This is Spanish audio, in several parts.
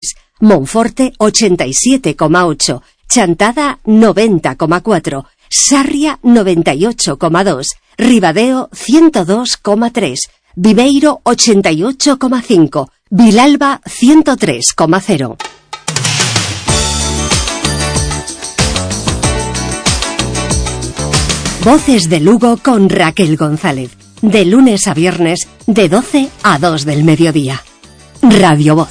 Monforte 87,8, Chantada 90,4, Sarria 98,2, Ribadeo 102,3, Viveiro 88,5, Vilalba 103,0. Voces de Lugo con Raquel González. De lunes a viernes, de 12 a 2 del mediodía. Radio Voz.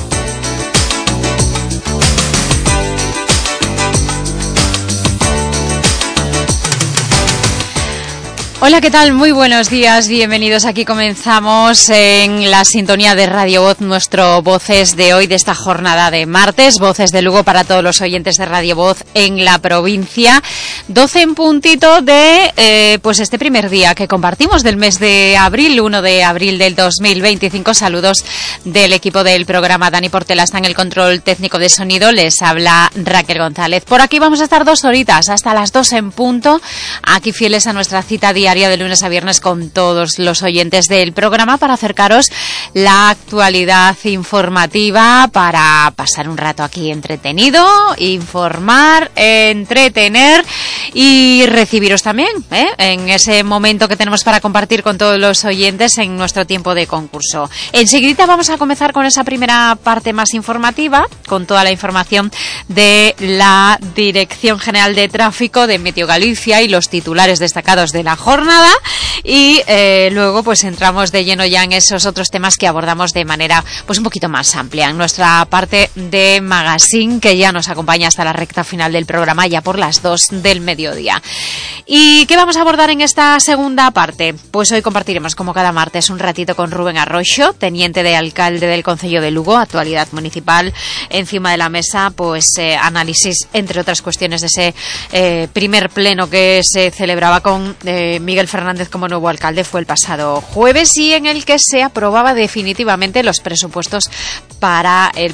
Hola, ¿qué tal? Muy buenos días, bienvenidos. Aquí comenzamos en la sintonía de Radio Voz, nuestro Voces de hoy, de esta jornada de martes, Voces de Lugo para todos los oyentes de Radio Voz en la provincia. 12 en puntito de pues este primer día que compartimos del mes de abril, 1 de abril del 2025. Saludos del equipo del programa. Dani Portela está en el control técnico de sonido, les habla Raquel González. Por aquí vamos a estar 2 horitas, hasta las 2 en punto, aquí fieles a nuestra cita diaria de lunes a viernes con todos los oyentes del programa para acercaros la actualidad informativa, para pasar un rato aquí entretenido, informar, entretener y recibiros también en ese momento que tenemos para compartir con todos los oyentes en nuestro tiempo de concurso. Enseguida vamos a comenzar con esa primera parte más informativa, con toda la información de la Dirección General de Tráfico de Meteo Galicia y los titulares destacados de la jornada, y luego pues entramos de lleno ya en esos otros temas que abordamos de manera pues un poquito más amplia en nuestra parte de magazine, que ya nos acompaña hasta la recta final del programa, ya por las 2 del mediodía. ¿Y qué vamos a abordar en esta segunda parte? Pues hoy compartiremos, como cada martes, un ratito con Rubén Arroyo, teniente de alcalde del Concello de Lugo, actualidad municipal. Encima de la mesa, pues análisis, entre otras cuestiones, de ese primer pleno que se celebraba con Miguel Fernández como nuevo alcalde. Fue el pasado jueves, y en el que se aprobaba definitivamente los presupuestos para el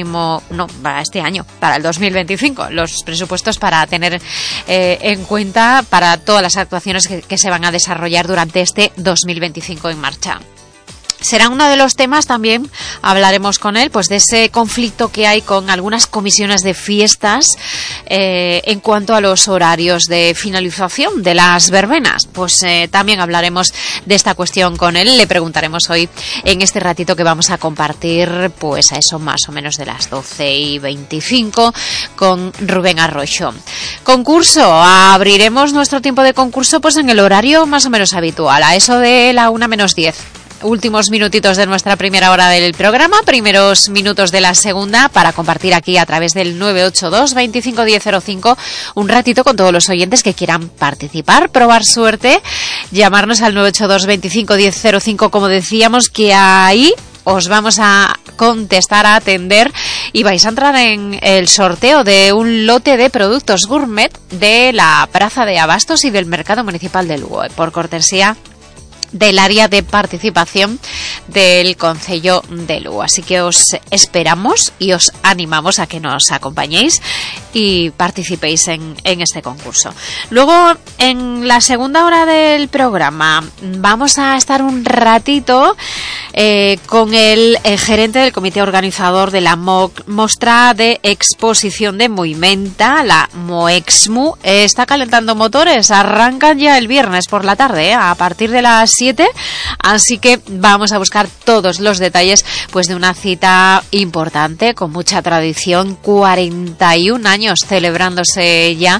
para este año, para el 2025, los presupuestos para tener en cuenta para todas las actuaciones que se van a desarrollar durante este 2025 en marcha. Será uno de los temas, también hablaremos con él, pues de ese conflicto que hay con algunas comisiones de fiestas en cuanto a los horarios de finalización de las verbenas. Pues también hablaremos de esta cuestión con él. Le preguntaremos hoy en este ratito que vamos a compartir, pues a eso más o menos de las 12:25 con Rubén Arroyo. Concurso. Abriremos nuestro tiempo de concurso pues en el horario más o menos habitual, a eso de la 1:10. Últimos minutitos de nuestra primera hora del programa, primeros minutos de la segunda, para compartir aquí a través del 982 25 1005 un ratito con todos los oyentes que quieran participar, probar suerte, llamarnos al 982 25 1005, como decíamos, que ahí os vamos a contestar, a atender, y vais a entrar en el sorteo de un lote de productos gourmet de la Plaza de Abastos y del Mercado Municipal de Lugo, por cortesía del área de participación del Concello de Lugo. Así que os esperamos y os animamos a que nos acompañéis y participéis en este concurso. Luego, en la segunda hora del programa, vamos a estar un ratito con el gerente del comité organizador de la Mostra de Exposición de Moimenta, la Moexmu. Está calentando motores, arrancan ya el viernes por la tarde, a partir de las 7, así que vamos a buscar todos los detalles pues de una cita importante, con mucha tradición, 41 años celebrándose ya,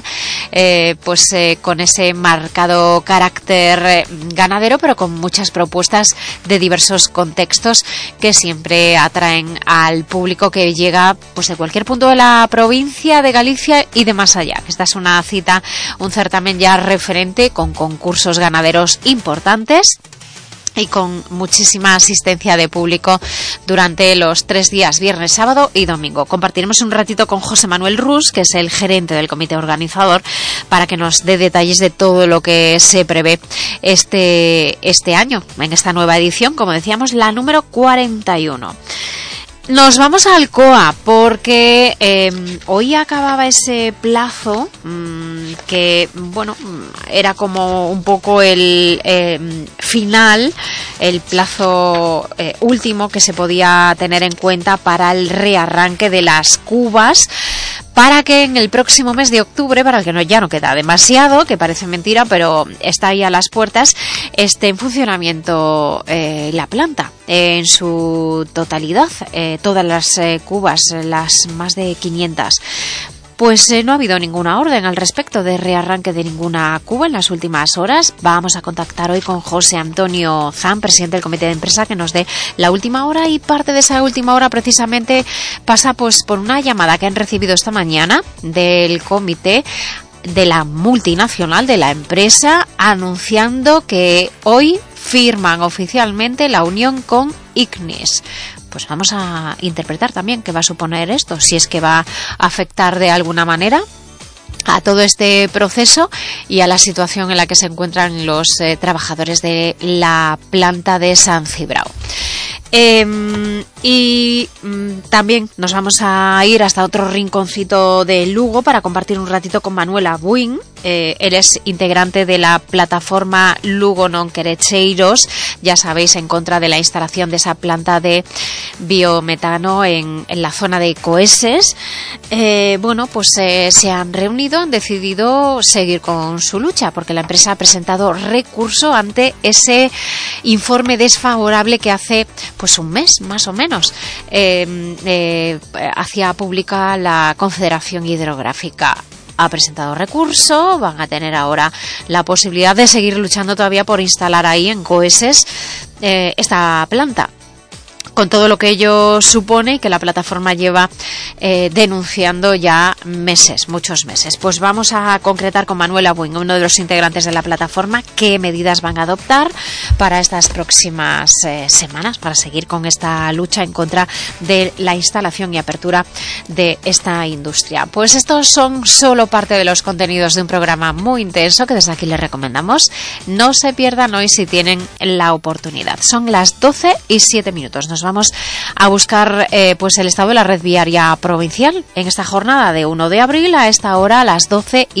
con ese marcado carácter ganadero, pero con muchas propuestas de diversos contextos que siempre atraen al público que llega pues de cualquier punto de la provincia de Galicia y de más allá. Esta es una cita, un certamen ya referente, con concursos ganaderos importantes y con muchísima asistencia de público durante los 3 días, viernes, sábado y domingo. Compartiremos un ratito con José Manuel Rus, que es el gerente del comité organizador, para que nos dé detalles de todo lo que se prevé este año, en esta nueva edición, como decíamos, la número 41. Nos vamos a Alcoa porque hoy acababa ese plazo que, bueno, era como un poco el final, el plazo último que se podía tener en cuenta para el rearranque de las cubas, para que en el próximo mes de octubre, para el que ya no queda demasiado, que parece mentira, pero está ahí a las puertas, esté en funcionamiento la planta en su totalidad, todas las cubas, las más de 500. Pues no ha habido ninguna orden al respecto de rearranque de ninguna cuba en las últimas horas. Vamos a contactar hoy con José Antonio Zan, presidente del comité de empresa, que nos dé la última hora, y parte de esa última hora precisamente pasa pues por una llamada que han recibido esta mañana del comité de la multinacional de la empresa, anunciando que hoy firman oficialmente la unión con Ignis. Pues vamos a interpretar también qué va a suponer esto, si es que va a afectar de alguna manera a todo este proceso y a la situación en la que se encuentran los trabajadores de la planta de San Cibrao. También nos vamos a ir hasta otro rinconcito de Lugo para compartir un ratito con Manuela Buin. Él es integrante de la plataforma Lugo Non Querecheiros, ya sabéis, en contra de la instalación de esa planta de biometano en la zona de Coeses. Se han reunido, han decidido seguir con su lucha, porque la empresa ha presentado recurso ante ese informe desfavorable que hace pues un mes más o menos hacía pública la Confederación Hidrográfica. Ha presentado recurso, van a tener ahora la posibilidad de seguir luchando todavía por instalar ahí en Coeses esta planta, con todo lo que ello supone y que la plataforma lleva denunciando ya meses, muchos meses. Pues vamos a concretar con Manuela Buin, uno de los integrantes de la plataforma, qué medidas van a adoptar para estas próximas semanas, para seguir con esta lucha en contra de la instalación y apertura de esta industria. Pues estos son solo parte de los contenidos de un programa muy intenso que desde aquí les recomendamos. No se pierdan hoy si tienen la oportunidad. Son las 12:07. Nos vamos a buscar pues el estado de la red viaria provincial en esta jornada de 1 de abril a esta hora, a las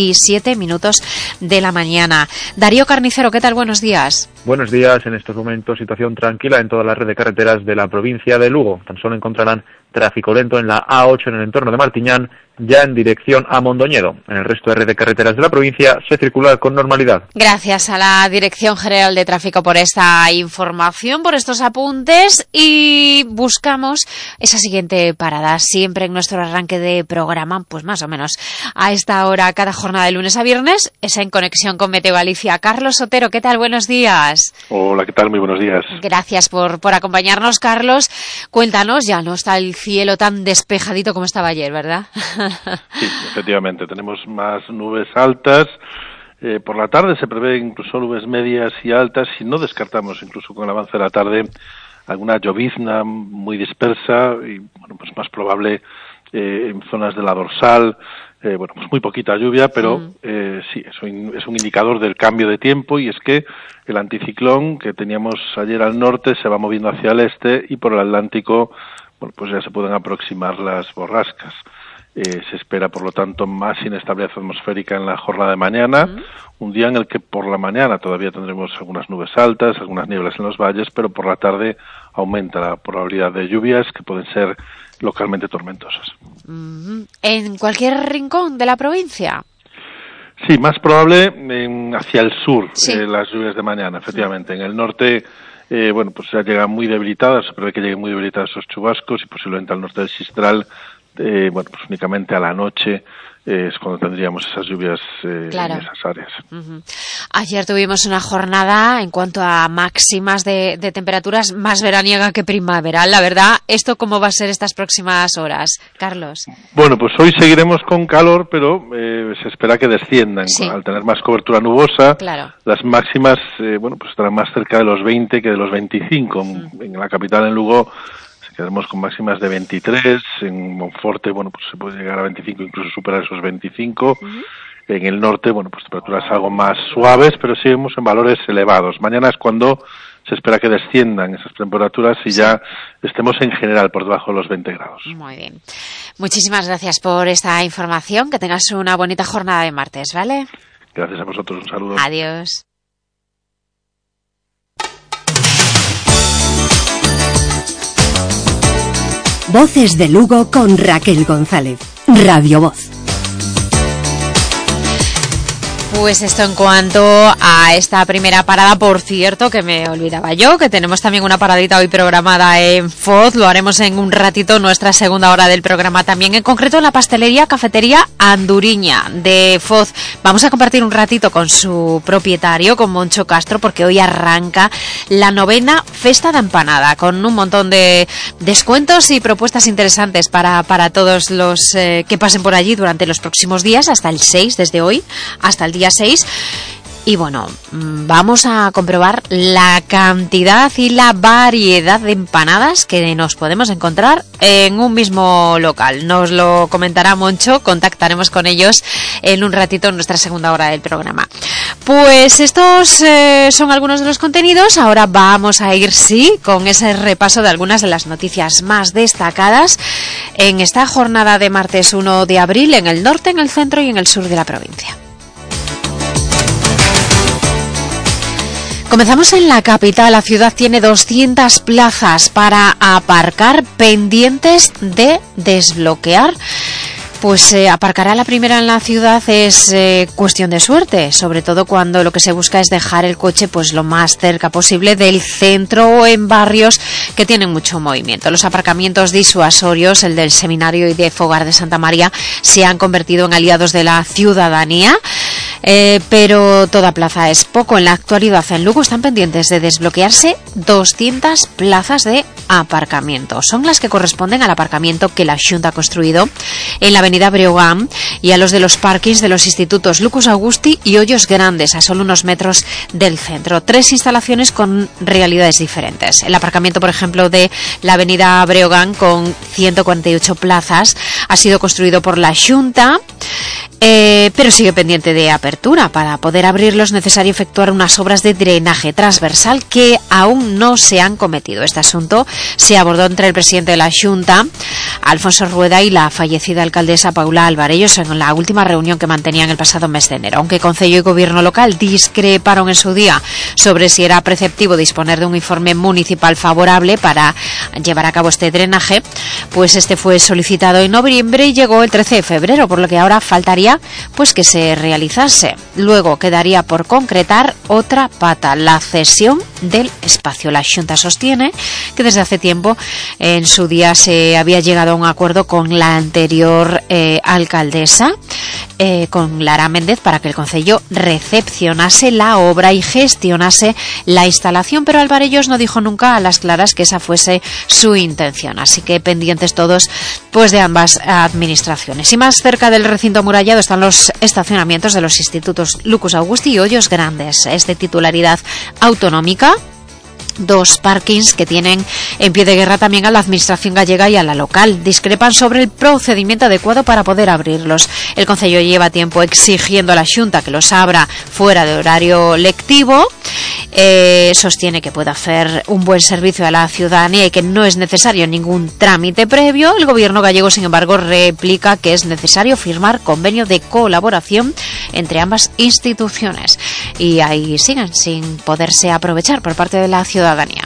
12:07 de la mañana. Darío Carnicero, ¿qué tal? Buenos días. Buenos días. En estos momentos situación tranquila en toda la red de carreteras de la provincia de Lugo. Tan solo encontrarán tráfico lento en la A8 en el entorno de Martiñán, ya en dirección a Mondoñedo. En el resto de red de carreteras de la provincia se circula con normalidad. Gracias a la Dirección General de Tráfico por esta información, por estos apuntes, y buscamos esa siguiente parada siempre en nuestro arranque de programa, pues más o menos a esta hora cada jornada de lunes a viernes, es En Conexión con Meteo Galicia. Carlos Sotero, ¿qué tal? Buenos días. Hola, ¿qué tal? Muy buenos días. Gracias por acompañarnos, Carlos. Cuéntanos, ya no está el cielo tan despejadito como estaba ayer, ¿verdad? Sí, efectivamente, tenemos más nubes altas. Por la tarde se prevé incluso nubes medias y altas, y no descartamos, incluso con el avance de la tarde, alguna llovizna muy dispersa y, bueno, pues más probable en zonas de la dorsal. Pues muy poquita lluvia, pero sí, es un indicador del cambio de tiempo, y es que el anticiclón que teníamos ayer al norte se va moviendo hacia el este, y por el Atlántico, bueno, pues ya se pueden aproximar las borrascas. Se espera, por lo tanto, más inestabilidad atmosférica en la jornada de mañana, un día en el que por la mañana todavía tendremos algunas nubes altas, algunas nieblas en los valles, pero por la tarde aumenta la probabilidad de lluvias que pueden ser localmente tormentosas. ¿En cualquier rincón de la provincia? Sí, más probable hacia el sur, sí. Las lluvias de mañana, efectivamente. En el norte, pues ya llegan muy debilitadas, se prevé que lleguen muy debilitados esos chubascos, y posiblemente al norte del Sistral, pues únicamente a la noche es cuando tendríamos esas lluvias claro. En esas áreas. Ayer tuvimos una jornada en cuanto a máximas de temperaturas más veraniega que primaveral, la verdad. ¿Esto cómo va a ser estas próximas horas, Carlos? Bueno, pues hoy seguiremos con calor, pero se espera que desciendan. Sí. Al tener más cobertura nubosa, claro. Las máximas pues estarán más cerca de los 20 que de los 25. En la capital, en Lugo, quedaremos con máximas de 23, en Monforte, pues se puede llegar a 25, incluso superar esos 25. En el norte, pues temperaturas algo más suaves, pero seguimos en valores elevados. Mañana es cuando se espera que desciendan esas temperaturas y ya estemos en general por debajo de los 20 grados. Muy bien. Muchísimas gracias por esta información. Que tengas una bonita jornada de martes, ¿vale? Gracias a vosotros. Un saludo. Adiós. Voces de Lugo con Raquel González. Radio Voz. Pues esto en cuanto a esta primera parada. Por cierto, que me olvidaba yo, que tenemos también una paradita hoy programada en Foz. Lo haremos en un ratito, nuestra segunda hora del programa también, en concreto en la pastelería Cafetería Anduriña de Foz. Vamos a compartir un ratito con su propietario, con Moncho Castro, porque hoy arranca la 9ª Festa de Empanada, con un montón de descuentos y propuestas interesantes para todos los que pasen por allí durante los próximos días, hasta el 6, desde hoy hasta el día 6. Y bueno, vamos a comprobar la cantidad y la variedad de empanadas que nos podemos encontrar en un mismo local. Nos lo comentará Moncho, contactaremos con ellos en un ratito en nuestra segunda hora del programa. Pues estos son algunos de los contenidos. Ahora vamos a ir, con ese repaso de algunas de las noticias más destacadas en esta jornada de martes 1 de abril en el norte, en el centro y en el sur de la provincia. Comenzamos en la capital. La ciudad tiene 200 plazas para aparcar pendientes de desbloquear. Pues aparcar a la primera en la ciudad es cuestión de suerte, sobre todo cuando lo que se busca es dejar el coche pues lo más cerca posible del centro o en barrios que tienen mucho movimiento. Los aparcamientos disuasorios, el del Seminario y de Fogar de Santa María, se han convertido en aliados de la ciudadanía. Pero toda plaza es poco. En la actualidad en Lugo están pendientes de desbloquearse 200 plazas de aparcamiento. Son las que corresponden al aparcamiento que la Xunta ha construido en la avenida Breogán y a los de los parkings de los institutos Lucas Augusti y Hoyos Grandes, a solo unos metros del centro. 3 instalaciones con realidades diferentes. El aparcamiento, por ejemplo, de la avenida Breogán, con 148 plazas, ha sido construido por la Xunta, pero sigue pendiente de apertura. Para poder abrirlo es necesario efectuar unas obras de drenaje transversal que aún no se han cometido. Este asunto se abordó entre el presidente de la Xunta, Alfonso Rueda, y la fallecida alcaldesa Paula Alvarellos en la última reunión que mantenían el pasado mes de enero. Aunque Concello y Gobierno local discreparon en su día sobre si era preceptivo disponer de un informe municipal favorable para llevar a cabo este drenaje, pues este fue solicitado en noviembre y llegó el 13 de febrero, por lo que ahora faltaría pues que se realizase. Luego quedaría por concretar otra pata, la cesión del espacio. La Xunta sostiene que desde hace tiempo en su día se había llegado a un acuerdo con la anterior alcaldesa, con Lara Méndez, para que el concello recepcionase la obra y gestionase la instalación, pero Alvarellos no dijo nunca a las claras que esa fuese su intención, así que pendientes todos pues de ambas administraciones. Y más cerca del recinto amurallado están los estacionamientos de los institutos Lucas Augusti y Hoyos Grandes. Es de titularidad autonómica. 2 parkings que tienen en pie de guerra también a la administración gallega y a la local. Discrepan sobre el procedimiento adecuado para poder abrirlos. El concello lleva tiempo exigiendo a la Xunta que los abra fuera de horario lectivo. Sostiene que puede hacer un buen servicio a la ciudadanía y que no es necesario ningún trámite previo. El gobierno gallego, sin embargo, replica que es necesario firmar convenio de colaboración entre ambas instituciones. Y ahí siguen sin poderse aprovechar por parte de la ciudadanía.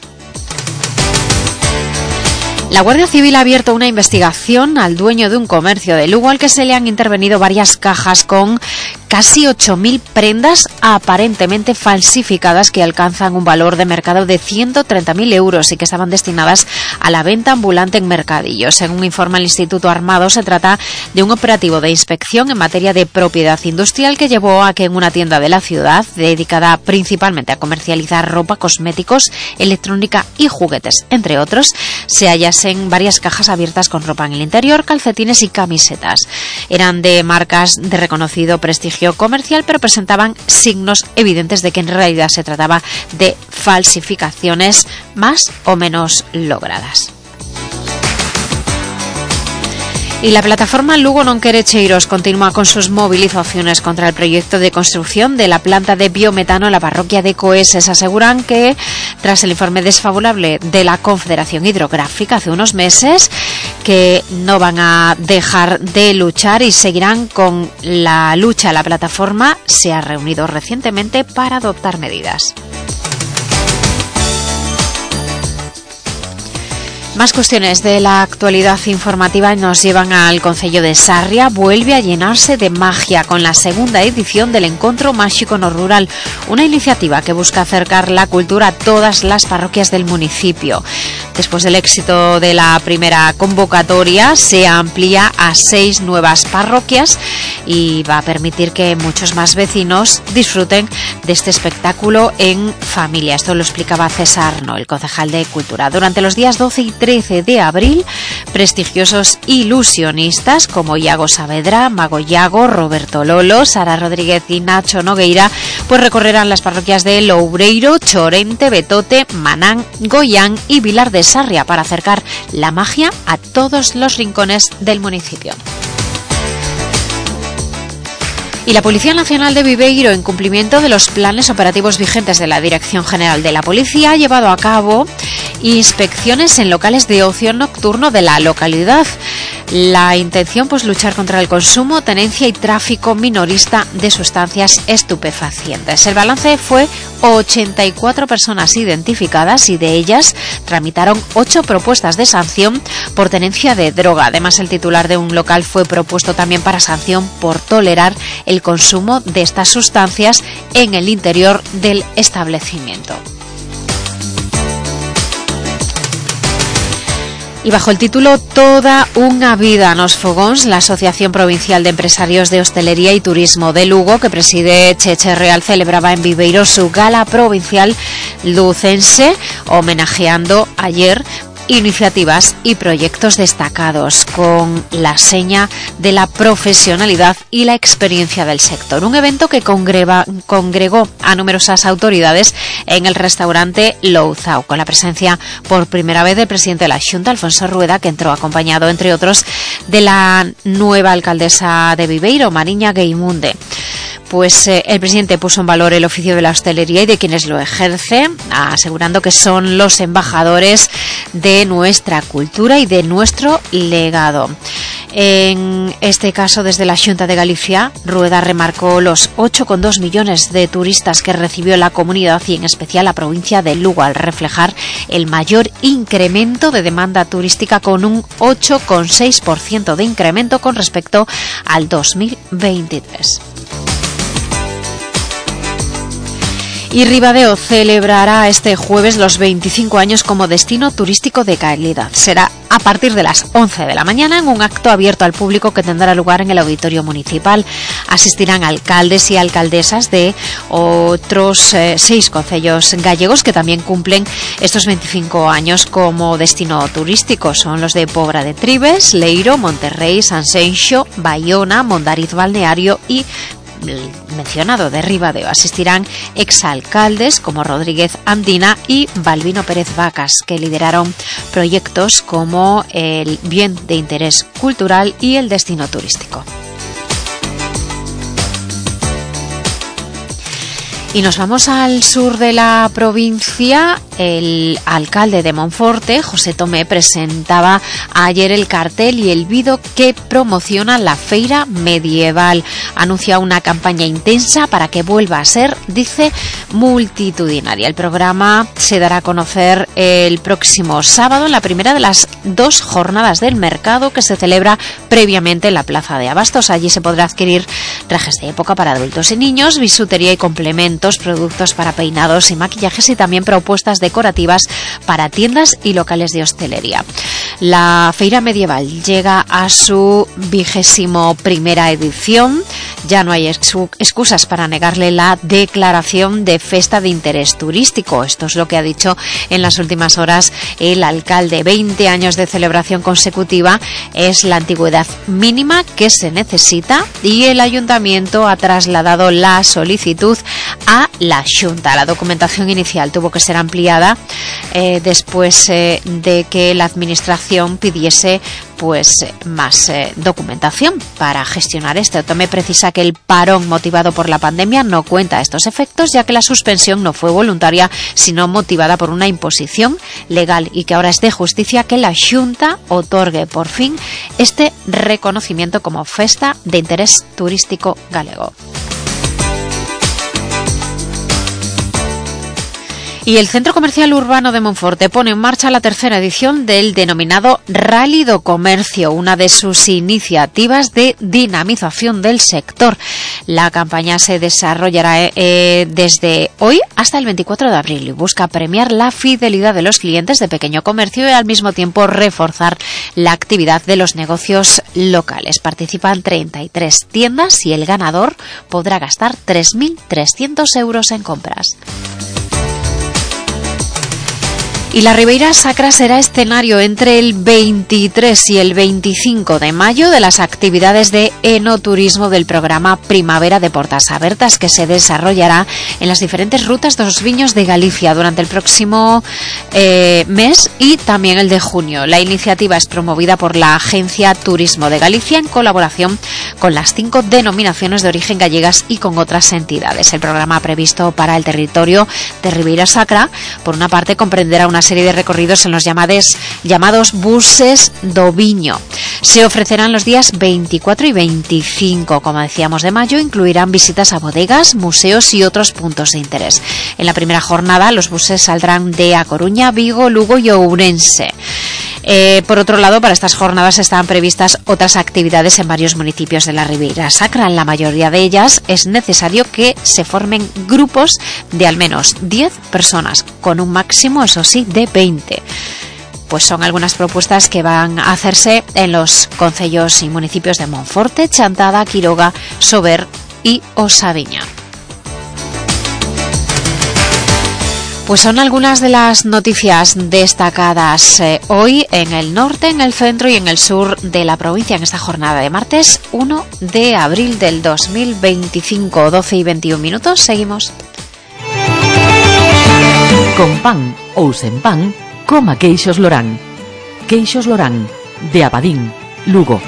La Guardia Civil ha abierto una investigación al dueño de un comercio de Lugo al que se le han intervenido varias cajas con casi 8.000 prendas aparentemente falsificadas que alcanzan un valor de mercado de 130.000 euros y que estaban destinadas a la venta ambulante en mercadillos. Según informa el Instituto Armado, se trata de un operativo de inspección en materia de propiedad industrial que llevó a que en una tienda de la ciudad, dedicada principalmente a comercializar ropa, cosméticos, electrónica y juguetes, entre otros, se hallasen varias cajas abiertas con ropa en el interior, calcetines y camisetas. Eran de marcas de reconocido prestigio comercial, pero presentaban signos evidentes de que en realidad se trataba de falsificaciones más o menos logradas. Y la plataforma Lugo Non Quere Cheiros continúa con sus movilizaciones contra el proyecto de construcción de la planta de biometano en la parroquia de Coeses. Aseguran que, tras el informe desfavorable de la Confederación Hidrográfica hace unos meses, que no van a dejar de luchar y seguirán con la lucha. La plataforma se ha reunido recientemente para adoptar medidas. Más cuestiones de la actualidad informativa nos llevan al concello de Sarria. Vuelve a llenarse de magia con la segunda edición del Encontro Máxico no Rural, una iniciativa que busca acercar la cultura a todas las parroquias del municipio. Después del éxito de la primera convocatoria, se amplía a 6 nuevas parroquias y va a permitir que muchos más vecinos disfruten de este espectáculo en familia. Esto lo explicaba César Arno, el concejal de Cultura. Durante los días 12 y 13 de abril, prestigiosos ilusionistas como Iago Saavedra, Mago Iago, Roberto Lolo, Sara Rodríguez y Nacho Nogueira pues recorrerán las parroquias de Loureiro, Chorente, Betote, Manán, Goián y Vilar de Sarria para acercar la magia a todos los rincones del municipio. Y la Policía Nacional de Viveiro, en cumplimiento de los planes operativos vigentes de la Dirección General de la Policía, ha llevado a cabo inspecciones en locales de ocio nocturno de la localidad. La intención, pues, luchar contra el consumo, tenencia y tráfico minorista de sustancias estupefacientes. El balance fue 84 personas identificadas y de ellas tramitaron 8 propuestas de sanción por tenencia de droga. Además, el titular de un local fue propuesto también para sanción por tolerar el consumo de estas sustancias en el interior del establecimiento. Y bajo el título Toda unha vida nos fogóns, la Asociación Provincial de Empresarios de Hostelería y Turismo de Lugo, que preside Cheche Real, celebraba en Viveiro su gala provincial lucense, homenajeando ayer iniciativas y proyectos destacados con la seña de la profesionalidad y la experiencia del sector. Un evento que congregó a numerosas autoridades en el restaurante Louzao, con la presencia por primera vez del presidente de la Xunta, Alfonso Rueda, que entró acompañado, entre otros, de la nueva alcaldesa de Viveiro, Mariña Gueimunde. Pues el presidente puso en valor el oficio de la hostelería y de quienes lo ejercen, asegurando que son los embajadores de nuestra cultura y de nuestro legado. En este caso, desde la Xunta de Galicia, Rueda remarcó los 8,2 millones de turistas que recibió la comunidad y en especial la provincia de Lugo, al reflejar el mayor incremento de demanda turística, con un 8,6% de incremento con respecto al 2023. Y Ribadeo celebrará este jueves los 25 años como destino turístico de calidad. Será a partir de las 11 de la mañana en un acto abierto al público que tendrá lugar en el Auditorio Municipal. Asistirán alcaldes y alcaldesas de otros 6 concellos gallegos que también cumplen estos 25 años como destino turístico. Son los de Pobra de Tribes, Leiro, Monterrey, Sanxenxo, Baiona, Mondariz Balneario y mencionado de Ribadeo. Asistirán exalcaldes como Rodríguez Andina y Balbino Pérez Vacas, que lideraron proyectos como el bien de interés cultural y el destino turístico. Y nos vamos al sur de la provincia. El alcalde de Monforte, José Tomé, presentaba ayer el cartel y el vídeo que promociona la feira medieval. Anuncia una campaña intensa para que vuelva a ser, dice, multitudinaria. El programa se dará a conocer el próximo sábado en la primera de las 2 jornadas del mercado que se celebra previamente en la Plaza de Abastos. Allí se podrá adquirir trajes de época para adultos y niños, bisutería y complementos, productos para peinados y maquillajes y también propuestas decorativas para tiendas y locales de hostelería. La feira medieval llega a su 21ª edición. Ya no hay excusas para negarle la declaración de festa de interés turístico. Esto es lo que ha dicho en las últimas horas el alcalde. 20 años de celebración consecutiva es la antigüedad mínima que se necesita y el ayuntamiento ha trasladado la solicitud a la Xunta. La documentación inicial tuvo que ser ampliada después de que la Administración pidiese más documentación para gestionar esto. Tome precisa que el parón motivado por la pandemia no cuenta estos efectos, ya que la suspensión no fue voluntaria, sino motivada por una imposición legal, y que ahora es de justicia que la Xunta otorgue por fin este reconocimiento como festa de interés turístico galego. Y el Centro Comercial Urbano de Monforte pone en marcha la tercera edición del denominado Rally do Comercio, una de sus iniciativas de dinamización del sector. La campaña se desarrollará desde hoy hasta el 24 de abril y busca premiar la fidelidad de los clientes de pequeño comercio y al mismo tiempo reforzar la actividad de los negocios locales. Participan 33 tiendas y el ganador podrá gastar 3.300 euros en compras. Y la Ribeira Sacra será escenario entre el 23 y el 25 de mayo de las actividades de enoturismo del programa Primavera de Portas Abertas, que se desarrollará en las diferentes rutas dos viños de Galicia durante el próximo mes y también el de junio. La iniciativa es promovida por la Agencia Turismo de Galicia en colaboración con las 5 denominaciones de origen gallegas y con otras entidades. El programa previsto para el territorio de Ribeira Sacra, por una parte, comprenderá una serie de recorridos en los llamados buses do viño. Se ofrecerán los días 24 y 25, como decíamos, de mayo. Incluirán visitas a bodegas, museos y otros puntos de interés. En la primera jornada, los buses saldrán de A Coruña, Vigo, Lugo y Ourense. Por otro lado, para estas jornadas están previstas otras actividades en varios municipios de la Ribeira Sacra. En la mayoría de ellas es necesario que se formen grupos de al menos 10 personas, con un máximo, eso sí, de 20. Pues son algunas propuestas que van a hacerse en los concellos y municipios de Monforte, Chantada, Quiroga, Sober y Osaviña. Pues son algunas de las noticias destacadas hoy en el norte, en el centro y en el sur de la provincia en esta jornada de martes 1 de abril del 2025, 12 y 21 minutos. Seguimos. Con pan ou sen pan, coma queixos Lorán. Queixos Lorán, de Abadín, Lugo.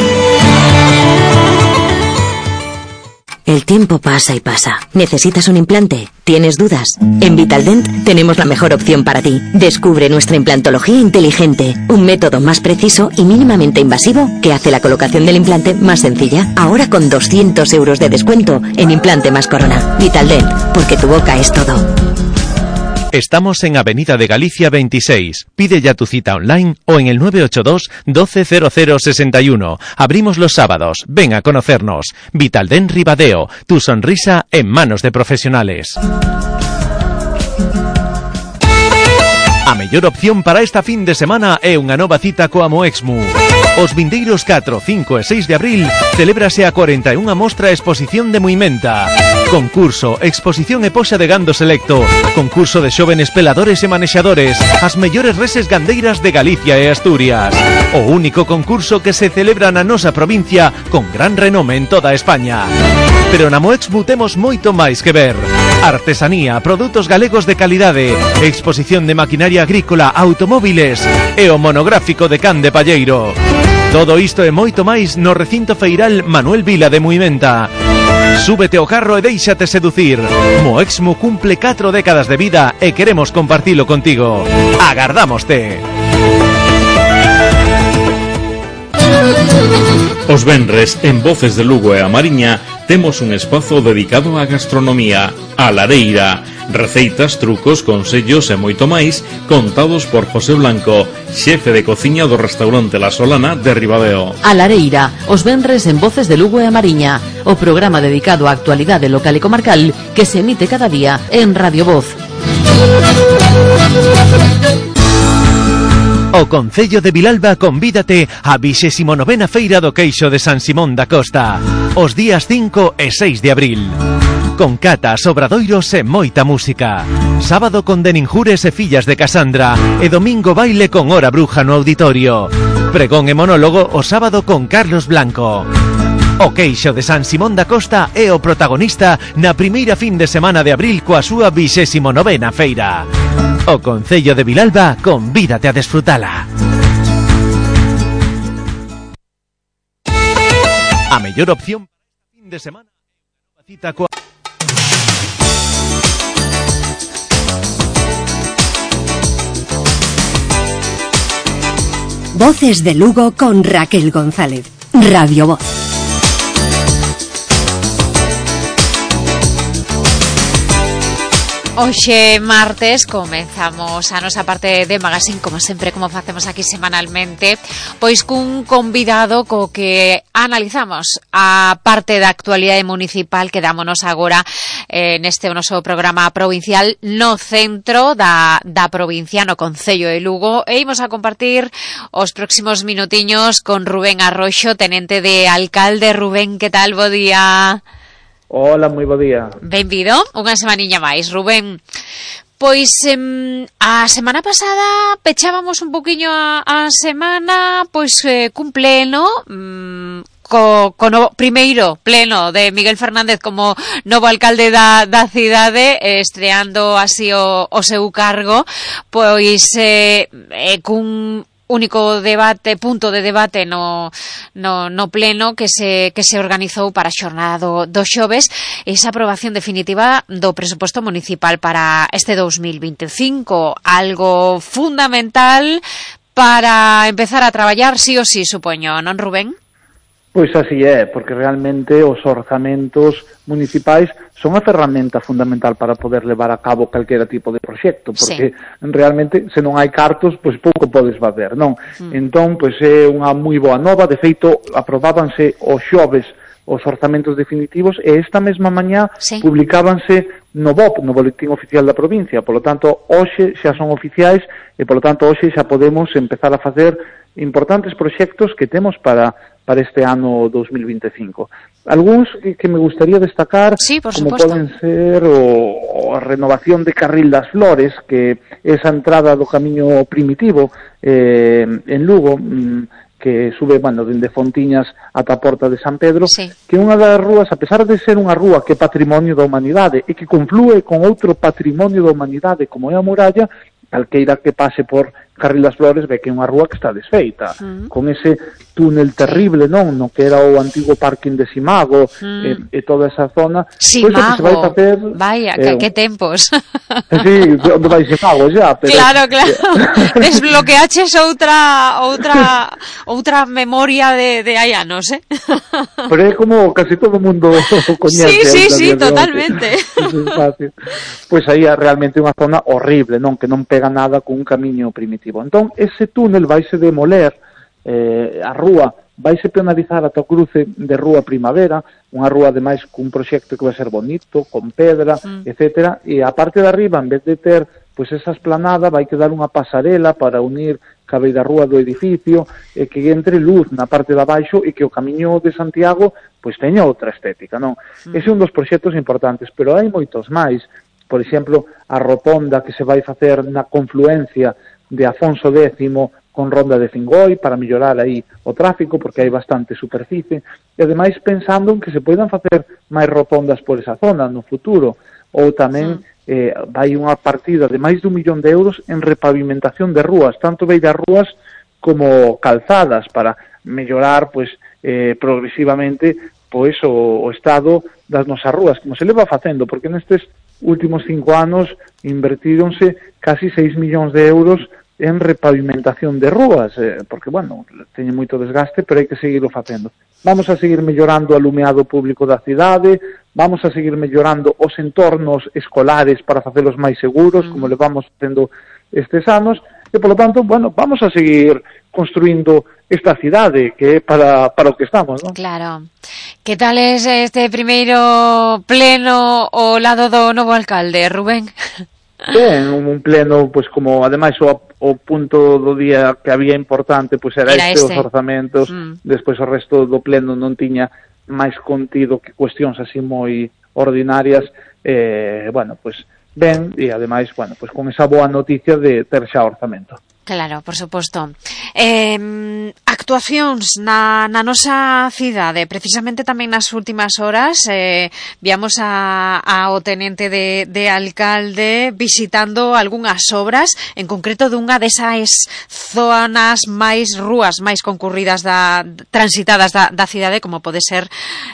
El tiempo pasa y pasa. ¿Necesitas un implante? ¿Tienes dudas? En Vitaldent tenemos la mejor opción para ti. Descubre nuestra implantología inteligente, un método más preciso y mínimamente invasivo que hace la colocación del implante más sencilla. Ahora con 200 euros de descuento en implante más corona. Vitaldent, porque tu boca es todo. Estamos en Avenida de Galicia 26. Pide ya tu cita online o en el 982 120061. Abrimos los sábados. Ven a conocernos. Vitaldent Ribadeo. Tu sonrisa en manos de profesionales. A mellor opción para esta fin de semana é unha nova cita coa Moexmu. Os vindeiros 4, 5 e 6 de abril celébrase a 41 mostra exposición de Muimenta. Concurso, exposición e poxa de gando selecto. Concurso de xóvenes peladores e manexadores. As mellores reses gandeiras de Galicia e Asturias. O único concurso que se celebra na nosa provincia con gran renome en toda España. Pero na Moexmu temos moito máis que ver. Artesanía, produtos galegos de calidade, exposición de maquinaria agrícola, automóviles e o monográfico de can de Palleiro. Todo isto e moito máis no recinto feiral Manuel Vila de Muimenta. Súbete ao carro e déixate seducir. Moexmu cumple 4 décadas de vida e queremos compartilo contigo. Agardámoste. Os venres, en Voces de Lugo e a Mariña, temos un espazo dedicado á gastronomía, a Lareira. Receitas, trucos, consellos e moito máis contados por José Blanco, xefe de cociña do restaurante La Solana de Ribadeo. A Lareira, os venres en Voces de Lugo e a Mariña, o programa dedicado á actualidade local e comarcal que se emite cada día en Radio Voz. O Concello de Vilalba convídate á 29ª Feira do Queixo de San Simón da Costa, os días 5 e 6 de abril. Con catas, obradoiros e moita música. Sábado con Deninjures e Fillas de Casandra e domingo baile con Hora Bruja no auditorio. Pregón e monólogo o sábado con Carlos Blanco. O queixo de San Simón da Costa é o protagonista na primeira fin de semana de abril coa súa 29ª feira. O Concello de Vilalba convídate a desfrutala. A mellor opción para este fin de semana é unha cita coa... Voces de Lugo con Raquel González. Radio Voz. Hoxe martes comezamos a nosa parte de magazine, como sempre, como facemos aquí semanalmente, pois cun convidado co que analizamos a parte da actualidade municipal que dámonos agora neste noso programa provincial no centro da provincia, no Concello de Lugo, e imos a compartir os próximos minutiños con Rubén Arroxo, tenente de alcalde. Rubén, que tal? Bo día. Hola, moi bo día. Benvido, unha semaniña máis, Rubén. Pois a semana pasada pechábamos un poquinho a semana pois cun pleno co primeiro pleno de Miguel Fernández como novo alcalde da cidade, estreando así o seu cargo, pois cun único punto de debate no pleno que se organizou para a xornada do xoves, esa aprobación definitiva do presuposto municipal para este 2025, algo fundamental para empezar a traballar sí o sí, supoño, non, Rubén? Pois así é, porque realmente os orzamentos municipais son a ferramenta fundamental para poder levar a cabo calquera tipo de proxecto, porque realmente, se non hai cartos, pois pouco podes facer, non? Entón, pois é unha moi boa nova. De feito, aprobábanse os xoves os orzamentos definitivos e esta mesma mañá publicábanse no BOP, no Boletín Oficial da Provincia. Polo tanto, hoxe xa son oficiais e, polo tanto, hoxe xa podemos empezar a facer importantes proxectos que temos para este ano 2025. Algúns que me gustaría destacar, como poden ser a renovación de Carril das Flores, que é esa entrada do camiño primitivo en Lugo, que sube, dende Fontiñas ata a Porta de San Pedro, que é unha das rúas, a pesar de ser unha rúa que é patrimonio da humanidade e que conflúe con outro patrimonio da humanidade como é a muralla, calqueira que pase por Carril das Flores ve que é unha rúa que está desfeita, con ese túnel terrible, non? No que era o antigo parking de Simago e toda esa zona. Simago, que se vai facer, vaya, que tempos. Sí, onde vai Simago xa. Pero, claro. Desbloqueaches outra memoria de hai anos, Pero é como casi todo o mundo coñece. Sí, totalmente. Pois aí é realmente unha zona horrible, non? Que non pega nada con un camiño primitivo. Entón, ese túnel vaise demoler, a rúa vaise penalizar ata o cruce de Rúa Primavera, unha rúa ademais cun proxecto que vai ser bonito, con pedra, etcétera, e a parte de arriba, en vez de ter pois esa esplanada, vai quedar unha pasarela para unir ca beira rúa do edificio, e que entre luz na parte de abaixo e que o camiño de Santiago pois teña outra estética, non? Ese é un dos proxectos importantes, pero hai moitos máis. Por exemplo, a rotonda que se vai facer na confluencia de Afonso X con Ronda de Fingoi para mellorar aí o tráfico, porque hai bastante superficie, e ademais pensando en que se poidan facer máis rotondas por esa zona no futuro, ou tamén vai unha partida de máis de 1 millón de euros en repavimentación de rúas, tanto beiras rúas como calzadas, para mellorar progresivamente o estado das nosas rúas, como se leva facendo, porque nestes últimos 5 anos invertíronse casi 6 millóns de euros en repavimentación de rúas, porque, teñen moito desgaste, pero hai que seguirlo facendo. Vamos a seguir mellorando o alumeado público da cidade, vamos a seguir mellorando os entornos escolares para facelos máis seguros, como levamos facendo estes anos, e, polo tanto, vamos a seguir construindo esta cidade, que é para o que estamos, non? Claro. Que tal é este primeiro pleno ao lado do novo alcalde, Rubén? Ben, un pleno, como ademais o punto do día que había importante, era os orzamentos, despois o resto do pleno non tiña máis contido que cuestións así moi ordinarias, ben, e ademais, con esa boa noticia de ter xa orzamento. Claro, por suposto. Actuacións na nosa cidade, precisamente tamén nas últimas horas, viamos ao tenente de alcalde visitando algunhas obras, en concreto dunha desas zonas máis rúas máis concurridas transitadas da cidade, como pode ser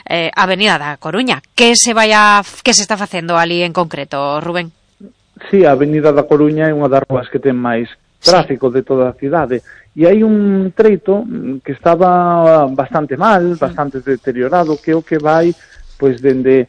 a Avenida da Coruña. Que se está facendo ali en concreto, Rubén? Sí, a Avenida da Coruña é unha das rúas que ten máis tráfico de toda a cidade, e hai un treito que estaba bastante mal, bastante deteriorado, que é o que vai pois dende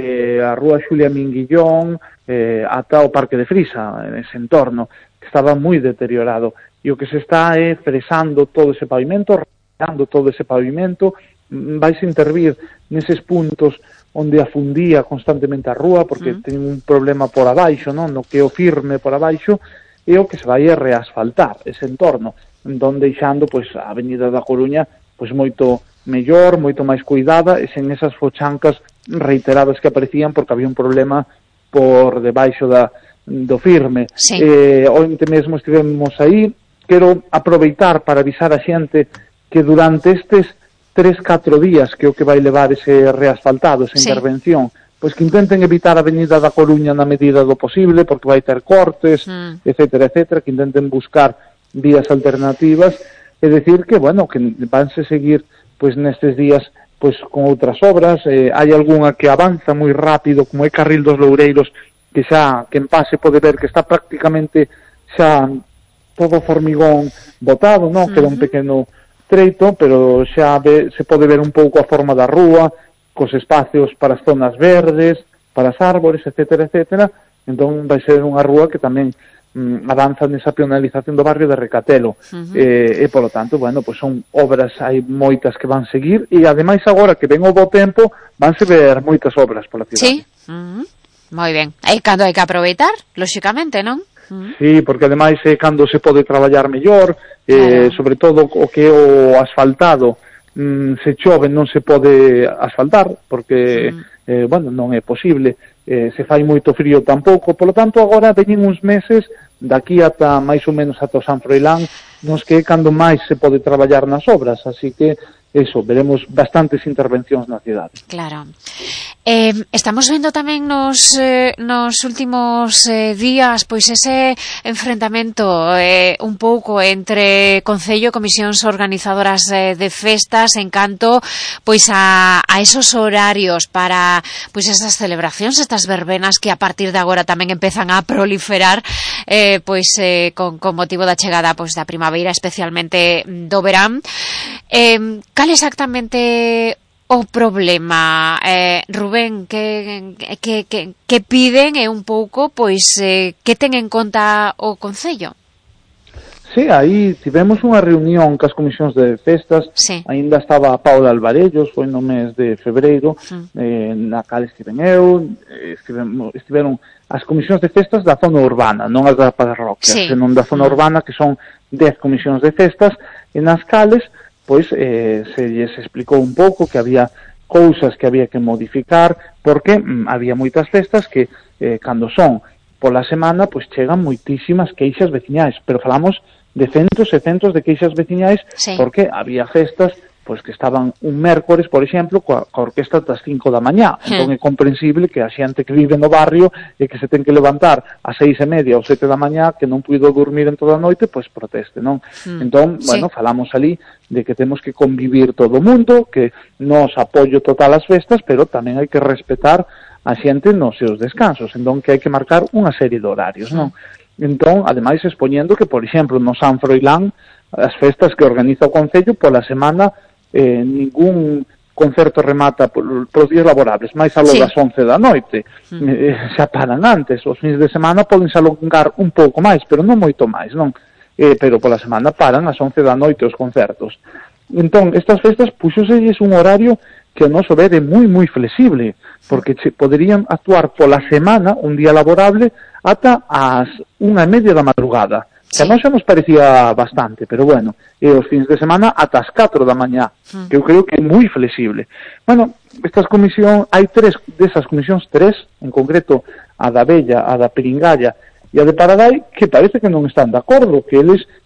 a rúa Xulia Minguillón ata o Parque de Frisa, en ese entorno, que estaba moi deteriorado, e o que se está é fresando todo ese pavimento, retirando todo ese pavimento, vais intervir neses puntos onde afundía constantemente a rúa, porque ten un problema por abaixo, non? No que o firme por abaixo, e o que se vai a reasfaltar ese entorno, entón deixando pois a Avenida da Coruña pois moito mellor, moito máis cuidada, e sen esas fochancas reiteradas que aparecían porque había un problema por debaixo do firme. Sí. Onte mesmo estivemos aí. Quero aproveitar para avisar a xente que durante estes 3-4 días que é o que vai levar ese reasfaltado, esa intervención, pois que intenten evitar a Avenida da Coruña na medida do posible, porque vai ter cortes, etcétera, que intenten buscar vías alternativas, e decir que, bueno, que vanse seguir pois nestes días pois con outras obras. Hai algunha que avanza moi rápido, como é Carril dos Loureiros, que xa, quen pase pode ver que está prácticamente xa todo formigón botado, non? Queda un pequeno treito, pero xa se pode ver un pouco a forma da rúa, cos espacios para as zonas verdes, para as árbores, etcétera. Entón vai ser unha rúa que tamén avanza nesa peonalización do barrio de Recatelo. E, polo tanto, bueno, pues son obras, hai moitas que van seguir, e ademais agora que ven o bo tempo, vanse ver moitas obras pola cidade. Sí, moi ben. E cando hai que aproveitar, lóxicamente, non? Sí, porque ademais é cando se pode traballar mellor, sobre todo o que é o asfaltado, se chove non se pode asfaltar, porque, bueno, non é posible, se fai moito frío tampouco, polo tanto agora veñen uns meses, daqui ata máis ou menos ata o San Froilán, nos que é cando máis se pode traballar nas obras, así que, eso, veremos bastantes intervencións na cidade. Claro. Estamos vendo tamén nos últimos días pois ese enfrentamento un pouco entre Concello e comisións organizadoras de festas en canto pois a esos horarios para pois esas celebracións, estas verbenas que a partir de agora tamén empezan a proliferar con motivo da chegada pois da primavera, especialmente do verán. Cal exactamente o problema, Rubén, que piden é un pouco, pois, que ten en conta o Concello? Sí, aí tivemos unha reunión cas comisións de festas, aínda estaba Paula Alvarellos, foi no mes de febreiro, na cal estiven eu, estiveron as comisións de festas da zona urbana, non as da parroquia, senón da zona urbana, que son 10 comisións de festas, e nas cales pois se lles explicou un pouco que había cousas que había que modificar, porque había moitas festas que cando son pola semana, pois chegan moitísimas queixas veciñais, pero falamos de centos e centos de queixas veciñais, porque había festas pois que estaban un mércores, por exemplo, coa orquesta das 5 da mañá. Entón é comprensible que a xente que vive no barrio e que se ten que levantar ás 6:30 ou 7 da mañá, que non puido dormir en toda a noite, pois proteste, non? Entón, bueno, falamos ali de que temos que convivir todo o mundo, que nos apoio total as festas, pero tamén hai que respetar a xente nos seus descansos, entón que hai que marcar unha serie de horarios, non? Entón, ademais, expoñendo que, por exemplo, no San Froilán, as festas que organiza o Concello, pola semana, ningún concerto remata polos días laborables, máis alo das 11 da noite, xa paran antes, os fins de semana poden se alongar un pouco máis, pero non moito máis, non? Pero pola semana paran ás 11 da noite os concertos. Entón, estas festas puxoselles un horario que o noso ver é moi flexible, porque poderían actuar pola semana, un día laborable, ata as 1:30 da madrugada. Que a nós xa nos parecía bastante, pero bueno, e os fins de semana ata as 4 da mañá, que eu creo que é moi flexible. Bueno, estas comisións, hai 3 desas comisións, 3, en concreto a da Bella, a da Peringalla e a de Paraday, que parece que non están de acordo, que eles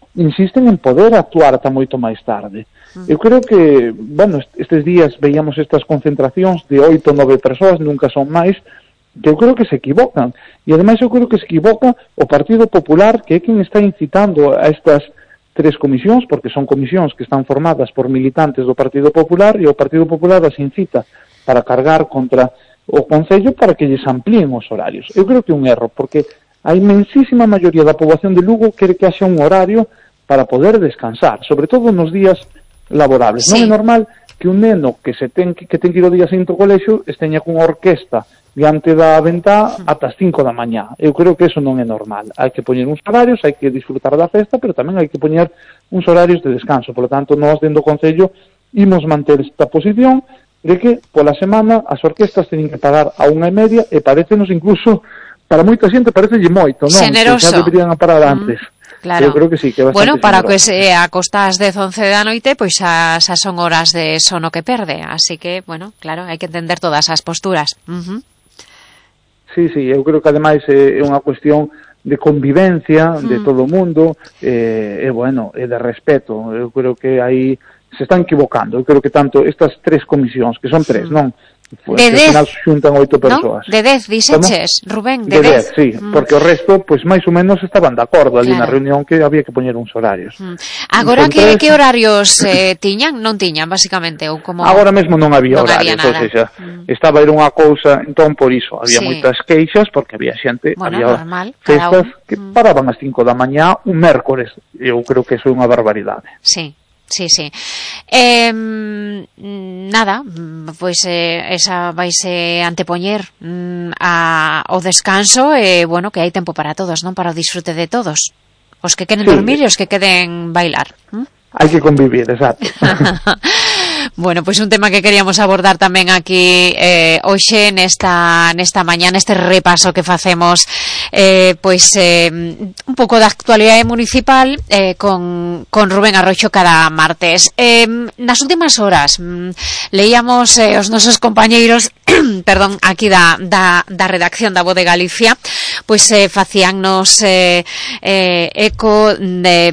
insisten en poder actuar ata moito máis tarde. Eu creo que, bueno, estes días veíamos estas concentracións de 8 ou 9 persoas, nunca son máis, que eu creo que se equivocan. E ademais eu creo que se equivoca o Partido Popular, que é quen está incitando a estas 3 comisións, porque son comisións que están formadas por militantes do Partido Popular, e o Partido Popular as incita para cargar contra o Concello para que lles amplíen os horarios. Eu creo que é un erro, porque a inmensísima maioría da poboación de Lugo quere que haxa un horario para poder descansar, sobre todo nos días laborables. Sí. Non é normal que un neno que ten que ir o día seguinte ao colexio esteña cunha orquesta diante da ventá ata as 5 da mañá. Eu creo que eso non é normal. Hai que poñer uns horarios, hai que disfrutar da festa, pero tamén hai que poñer uns horarios de descanso. Por lo tanto, nós dentro do Concello imos manter esta posición de que pola semana as orquestas teñen que pagar a 1:30 e parecenos incluso, para moita xente parecelle moito, non? Xeneroso. Que xa deberían parar antes. Claro. Eu creo que sí, que bueno, para que se acostas de 11 da noite, pois xa son horas de sono que perde, así que, bueno, claro, hai que entender todas as posturas. Sí, eu creo que ademais é unha cuestión de convivencia de todo o mundo, e bueno, e de respeto. Eu creo que aí se están equivocando. Eu creo que tanto estas 3 comisións, que son 3, non? Pues, de 10, al final xuntan 8 persoas. ¿No? De 10, dixeches, Rubén, de 10. Sí, porque o resto, pues máis ou menos estaban de acordo ali na reunión que había que poñer uns horarios. Agora que horarios tiñan? Non tiñan, basicamente, ou como... Agora mesmo non había horarios, ou seja, estaba a ir unha cousa, entón por iso, había moitas queixas, porque había xente, había festas que paraban as 5 da mañá un mércores. Eu creo que eso é unha barbaridade. Sí. Nada, pois esa vaise antepoñer ao descanso e, bueno, que hai tempo para todos, non? Para o disfrute de todos. Os que queren dormir e os que queren bailar. Hai que convivir, exacto. Bueno, pois un tema que queríamos abordar tamén aquí hoxe nesta mañá, neste repaso que facemos un pouco da actualidade municipal con Rubén Arroxo cada martes. Nas últimas horas leíamos os nosos compañeiros perdón, aquí da redacción da Voz de Galicia, pois facíannos eco de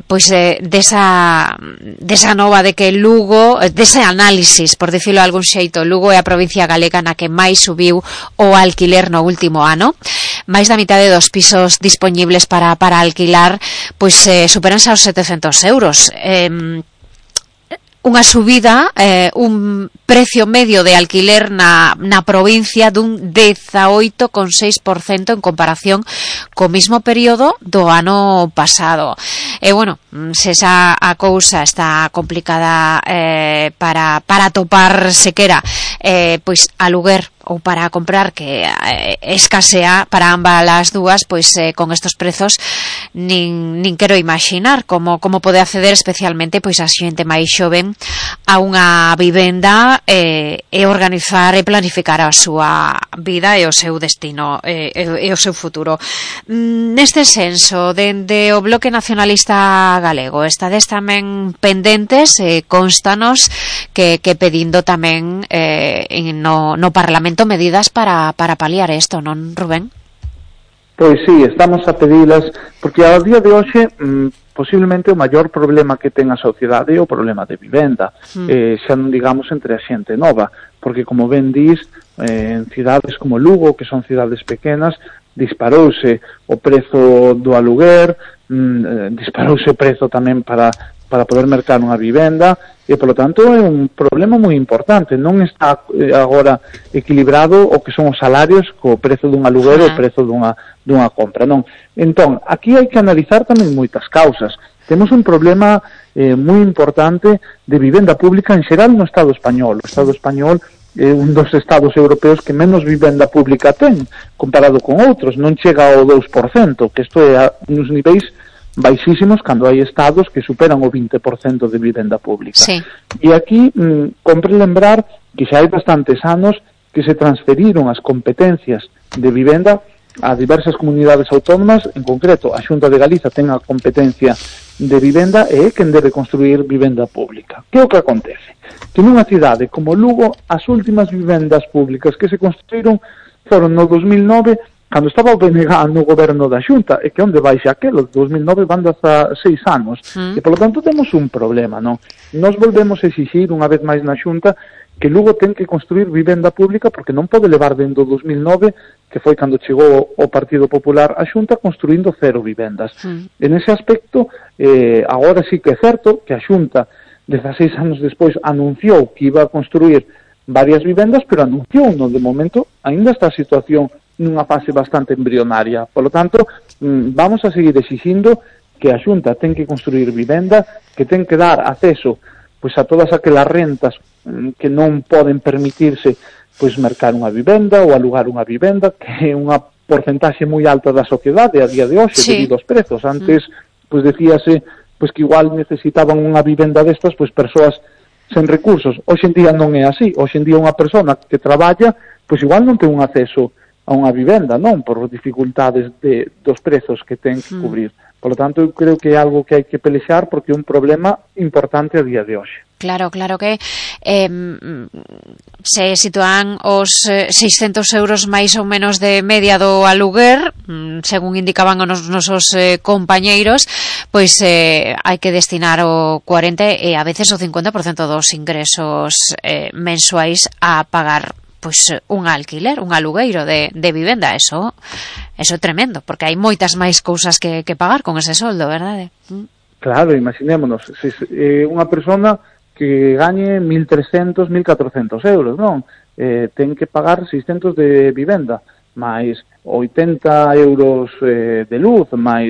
desa nova de que Lugo, dese análisis, por dicilo de algún xeito, Lugo é a provincia galega na que máis subiu o alquiler no último ano. Máis da mitade dos pisos dispoñibles para alquilar pois superanse aos 700 euros. Unha subida, un precio medio de alquiler na provincia dun 18,6% en comparación co mismo período do ano pasado. E, bueno, se esa a cousa está complicada para topar sequera pois aluguer ou para comprar, que escasea para ambas as dúas, pois con estos prezos nin quero imaginar como pode acceder especialmente pois a xente máis xoven a unha vivenda e organizar e planificar a súa vida e o seu destino e o seu futuro. Neste senso, dende o Bloque Nacionalista Galego, estades tamén pendentes, constanos que pedindo tamén no Parlamento medidas para paliar isto, non, Rubén? Pois sí, estamos a pedilas, porque ao día de hoxe posiblemente o maior problema que ten a sociedade é o problema de vivenda, xa non digamos entre a xente nova, porque como ben dis, en cidades como Lugo, que son cidades pequenas, disparouse o prezo do aluguer, disparouse o prezo tamén para poder mercar unha vivenda, e, polo tanto, é un problema moi importante. Non está agora equilibrado o que son os salarios co prezo dun aluguer ou o prezo dunha compra, non? Entón, aquí hai que analizar tamén moitas causas. Temos un problema moi importante de vivenda pública en xeral no Estado español. O Estado español é un dos estados europeos que menos vivenda pública ten, comparado con outros. Non chega ao 2%, que isto é a uns niveis baixísimos cando hai estados que superan o 20% de vivenda pública. Sí. E aquí compre lembrar que xa hai bastantes anos que se transferiron as competencias de vivenda a diversas comunidades autónomas, en concreto a Xunta de Galiza ten a competencia de vivenda e é quen debe construir vivenda pública. Que é o que acontece? Que nunha cidade como Lugo, as últimas vivendas públicas que se construíron foron no 2009 cando estaba o PNG no goberno da Xunta, e que onde vai xa aquelo, 2009 van 16 anos, e polo tanto temos un problema, non? Nos volvemos a exixir unha vez máis na Xunta que Lugo ten que construir vivenda pública porque non pode levar dentro do 2009, que foi cando chegou o Partido Popular a Xunta, construindo 0 vivendas. En ese aspecto, agora sí que é certo que a Xunta, 16 anos despois, anunciou que iba a construir varias vivendas, pero anunciou, non, de momento, aínda está a situación nunha fase bastante embrionaria. Por lo tanto, vamos a seguir exigindo que a Xunta ten que construir vivenda, que ten que dar acceso pois a todas aquelas rentas que non poden permitirse pois mercar unha vivenda ou alugar unha vivenda, que é unha porcentaxe moi alta da sociedade a día de hoxe, debido aos prezos. Antes, pois decíase pois que igual necesitaban unha vivenda destas pois persoas sen recursos. Hoxe en día non é así. Hoxe en día unha persona que traballa pois igual non ten un acceso a unha vivenda, non? Por dificultades dos prezos que ten que cubrir. Por lo tanto, eu creo que é algo que hai que pelexar porque é un problema importante a día de hoxe. Claro que se sitúan os 600 euros máis ou menos de media do aluguer, según indicaban os nosos compañeiros, pois hai que destinar o 40% e a veces o 50% dos ingresos mensuais a pagar pois un alquiler, un alugueiro de vivenda. Eso é tremendo, porque hai moitas máis cousas que pagar con ese soldo, verdade? Claro, imaginémonos, se unha persona que gañe 1.300, 1.400 euros, non? Ten que pagar 600 de vivenda, máis 80 euros de luz, máis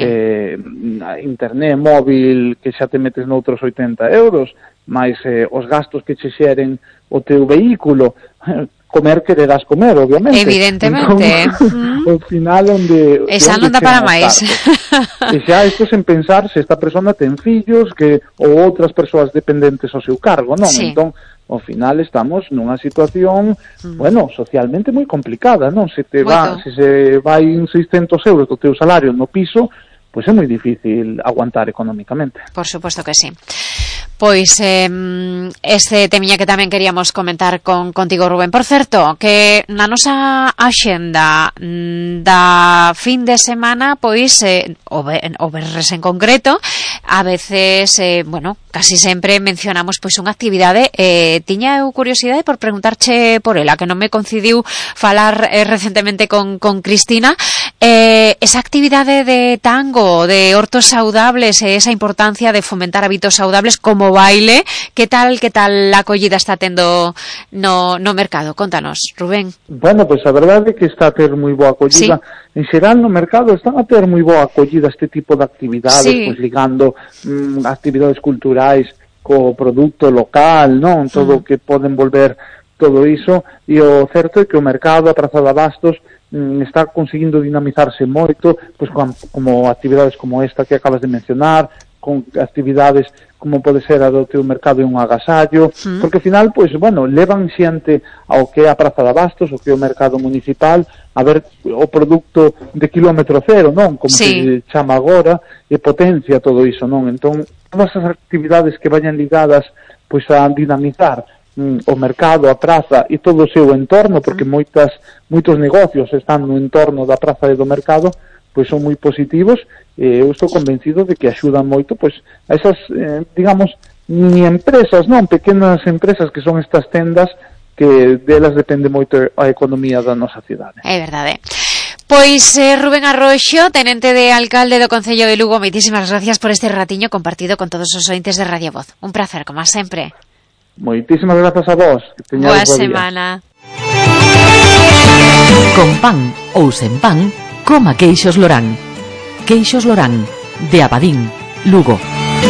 internet móvil que xa te metes noutros 80 euros, máis os gastos que che xeren o teu vehículo, comer quererás comer, obviamente. Evidentemente. Entón, ao final, onde esa non dá para máis. E xa isto sen pensar se esta persona ten fillos ou outras persoas dependentes ao seu cargo, non? Entón, ao final estamos nunha situación, bueno, socialmente moi complicada, non? Se se vai 600 euros do teu salario no piso, pois é moi difícil aguantar económicamente. Por suposto que sí. Pois este temiña que tamén queríamos comentar contigo, Rubén. Por certo, que na nosa axenda da fin de semana, pois o venres en concreto, a veces, bueno, casi sempre mencionamos pois unha actividade. Tiña eu curiosidade por preguntarche por ela, que non me coincidiu falar recentemente con Cristina, esa actividade de tango, de hortos saudables, esa importancia de fomentar hábitos saudables como baile, que tal a acollida está tendo no mercado? Contanos, Rubén. Bueno, pois a verdade é que está a ter moi boa acollida. En xeral no mercado están a ter moi boa acollida este tipo de actividades, pois ligando actividades culturais co produto local, non? Todo o que poden volver todo iso, e o certo é que o mercado, a Praza de Abastos, está conseguindo dinamizarse moito, pois como actividades como esta que acabas de mencionar, con actividades como pode ser a do teu mercado e un agasallo, porque ao final, pois, bueno, levan xente ao que é a Praza de Abastos, o que é o mercado municipal, a ver o produto de kilómetro cero, non? Como se chama agora, e potencia todo iso, non? Entón, todas as actividades que vayan ligadas, pois, a dinamizar o mercado, a praza e todo o seu entorno, porque moitos negocios están no entorno da praza e do mercado, pois son moi positivos, e eu estou convencido de que axudan moito pois a esas, digamos, mini empresas, non, pequenas empresas que son estas tendas que delas depende moito a economía da nosa cidade. É verdade. Pois Rubén Arroxo, tenente de alcalde do Concello de Lugo, moitísimas gracias por este ratiño compartido con todos os ointes de Radio Voz. Un placer, como sempre. Moitísimas grazas a vos. Boa semana. Con pan ou sen pan, coma queixos Lorán. Queixos Lorán, de Abadín, Lugo.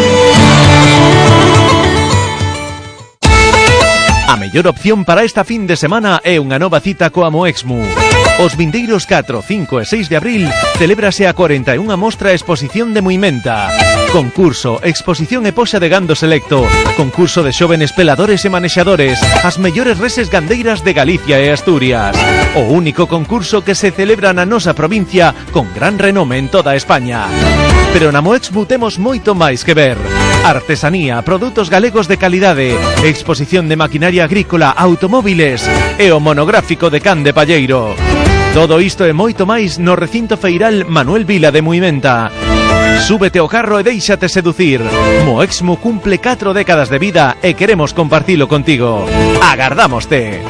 A mellor opción para esta fin de semana é unha nova cita coa Moexmu. Os vindeiros 4, 5 e 6 de abril celébrase a 41 mostra exposición de Muimenta. Concurso, exposición e poxa de gando selecto. Concurso de xóvenes peladores e manexadores. As mellores reses gandeiras de Galicia e Asturias. O único concurso que se celebra na nosa provincia con gran renome en toda España. Pero na Moexmu temos moito máis que ver. Artesanía, produtos galegos de calidade, exposición de maquinaria agrícola, automóviles e o monográfico de can de Palleiro. Todo isto e moito máis no recinto feiral Manuel Vila de Muimenta. Súbete ao carro e déixate seducir. Moexmu cumple 4 décadas de vida e queremos compartilo contigo. Agardámoste.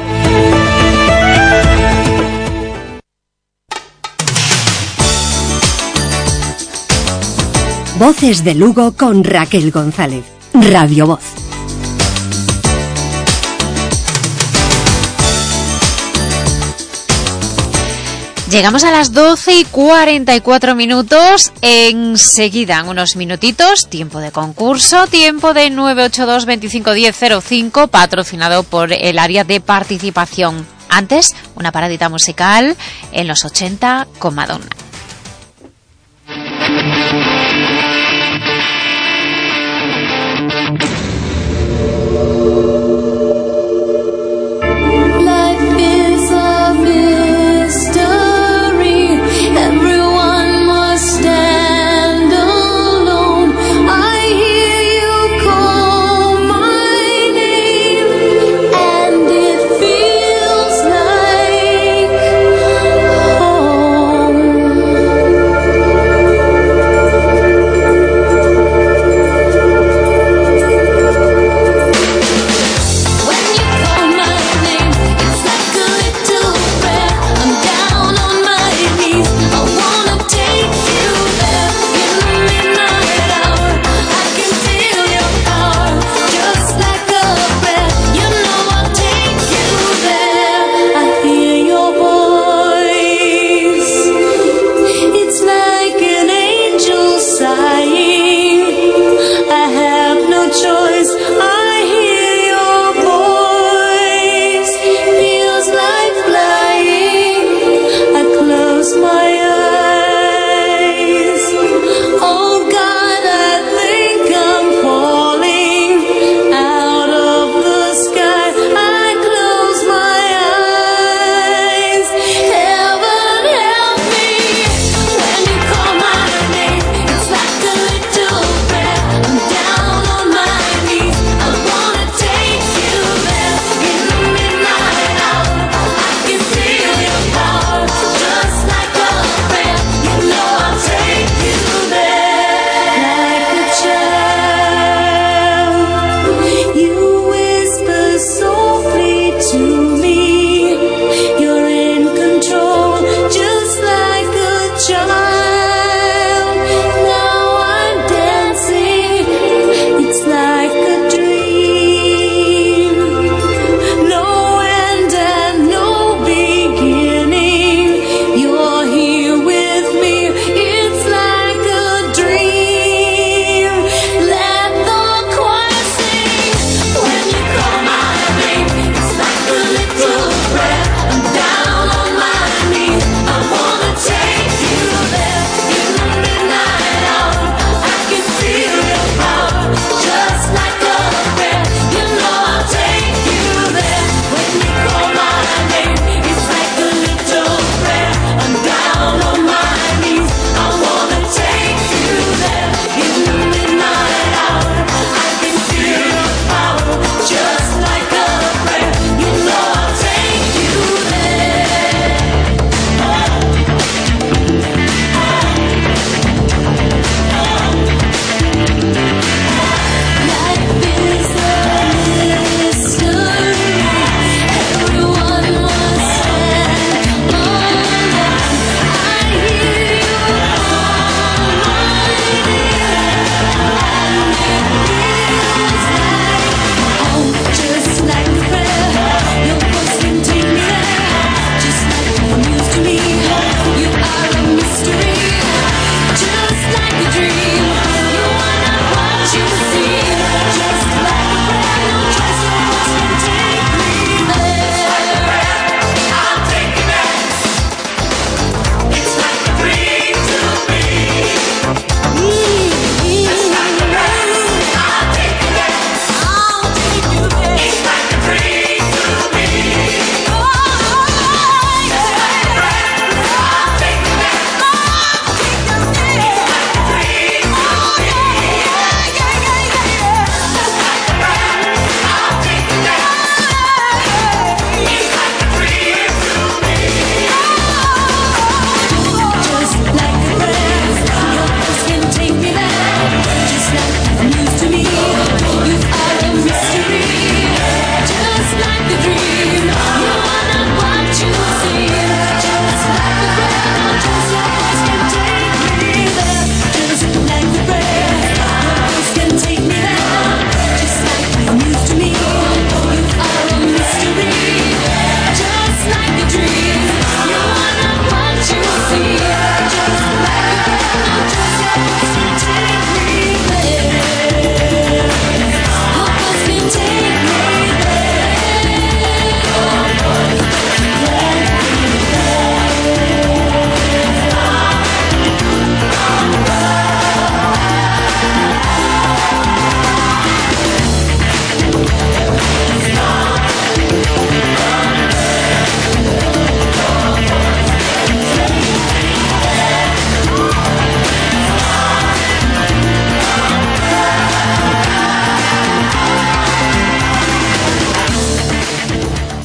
Voces de Lugo con Raquel González. Radio Voz. Llegamos a las 12:44. Enseguida, en unos minutitos, tiempo de concurso, tiempo de 982 25 10 05, patrocinado por el área de participación. Antes, una paradita musical en los 80 con Madonna.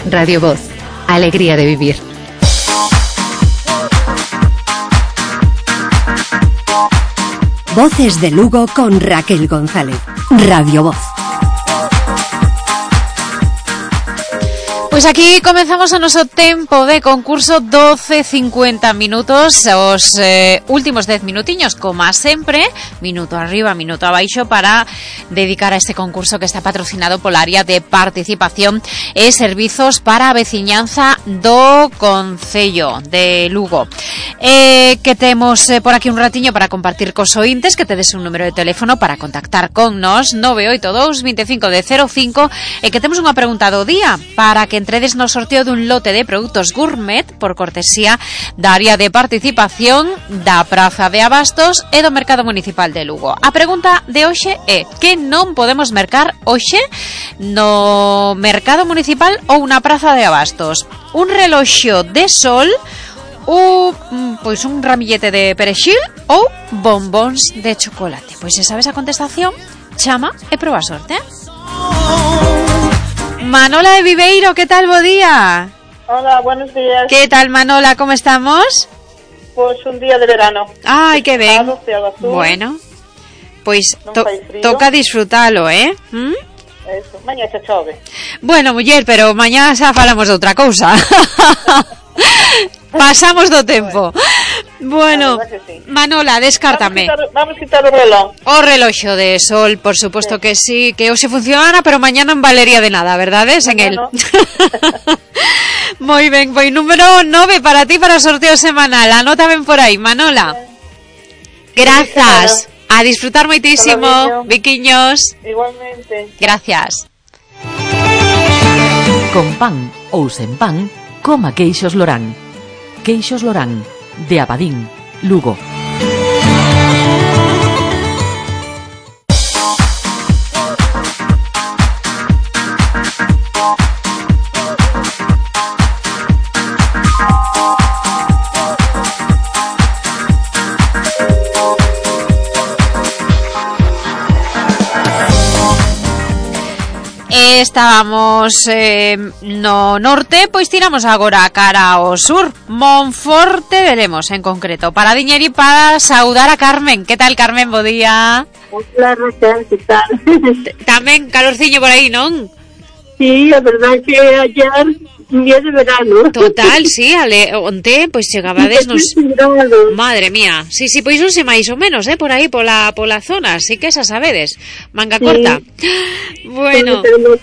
Radio Voz, alegría de vivir. Voces de Lugo con Raquel González. Radio Voz. Pois aquí comenzamos o noso tempo de concurso, 12:50 minutos, os últimos 10 minutiños, como sempre, minuto arriba, minuto abaixo, para dedicar a este concurso que está patrocinado pola área de participación e servizos para a veciñanza do Concello de Lugo. Que temos por aquí un ratiño para compartir cos ointes, que tedes un número de teléfono para contactar con nos, 982 25 de 05, e que temos unha pregunta do día para que entredes no sorteo dun lote de produtos gourmet por cortesía da área de participación da Praza de Abastos e do Mercado Municipal de Lugo. A pregunta de hoxe é: que non podemos mercar hoxe no Mercado Municipal ou na Praza de Abastos? Un reloxo de sol, pois un ramillete de perexil ou bombóns de chocolate? Pois se sabes a contestación, chama e proba a sorte. Manola de Viveiro, ¿qué tal? Bo día. Hola, buenos días. ¿Qué tal, Manola? ¿Cómo estamos? Pues un día de verano. Ay, qué ben. Bueno, pois toca disfrutalo, ¿eh? Eso, mañá xa chove. Bueno, muller, pero mañá xa falamos de outra cousa. Pasamos do tempo. Bueno, sí. Manola, descártame. Vamos a quitar o reloj. O reloxo de sol, por supuesto que sí, que hoxe funciona, pero mañá non valería de nada, verdades? En el. Moi ben, pois número 9 para ti, para o sorteo semanal. Anota ben por aí, Manola. Grazas. A disfrutar moitísimo, biquiños. Igualmente. Gracias. Con pan ou sen pan, coma queixos Lorán. Queixos Lorán, de Abadín, Lugo. Estábamos no norte, pois tiramos agora cara ao sur, Monforte de Lemos en concreto, para diñerir para saudar a Carmen. Que tal, Carmen? Bo día. Hola, Raquel, que tal? Tamén calorciño por aí, non? Sí, a verdade que ayer un día de verano. Total, sí, onte, pois chegabades nos... Madre mía, sí, pois non sei máis ou menos, por aí, pola zona, así que xa sabedes, manga corta. Bueno.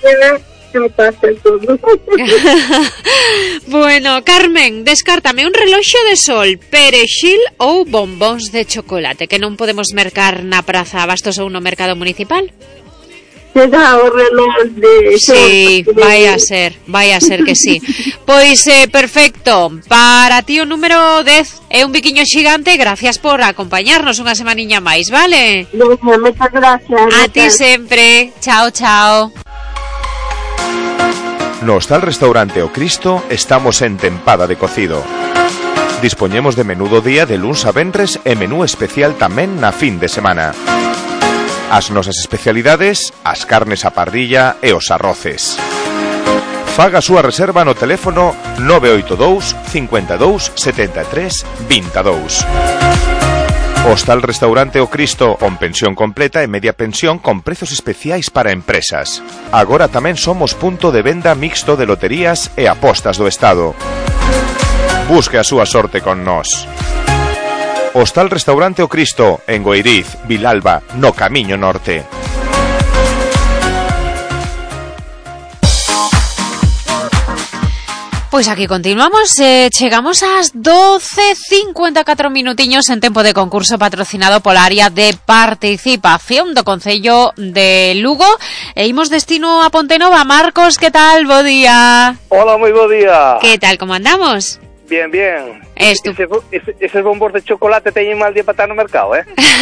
Bueno, Carmen, descártame un reloxo de sol, perexil ou bombóns de chocolate, que non podemos mercar na Praza Abastos ou no Mercado Municipal. Será o reloj de... Sí, vai a ser que sí. Pois, perfecto. Para ti o número 10 é un biquiño xigante. Gracias por acompañarnos unha semaniña máis, vale? Moitas gracias. A ti sempre. Chao, chao. No Hostal Restaurante O Cristo estamos en tempada de cocido. Dispoñemos de menú do día de luns a venres e menú especial tamén na fin de semana. As nosas especialidades, as carnes a parrilla e os arroces. Faga a súa reserva no teléfono 982 52 73 22. Hostal Restaurante O Cristo, con pensión completa e media pensión con prezos especiais para empresas. Agora tamén somos punto de venda mixto de loterías e apostas do Estado. Busque a súa sorte con nós. Hostal Restaurante O Cristo, en Goiriz, Vilalba, no Camiño Norte. Pois aquí continuamos, chegamos ás 12:54 minutiños en tempo de concurso patrocinado pola área de participación do Concello de Lugo. E imos destino a Pontenova. Marcos, que tal? Bo día. Hola, moi bo día. Que tal, como andamos? Bien. Eses bombos de chocolate teñen mal día para estar no mercado,